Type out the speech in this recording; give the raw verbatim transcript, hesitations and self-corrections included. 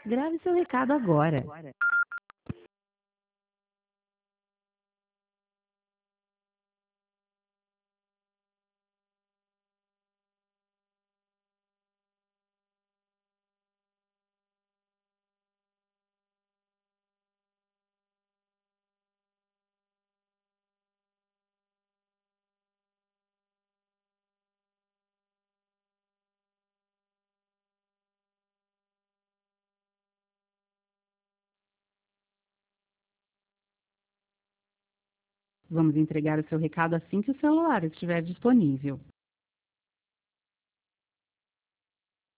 Grave seu recado agora. Vamos entregar o seu recado assim que o celular estiver disponível.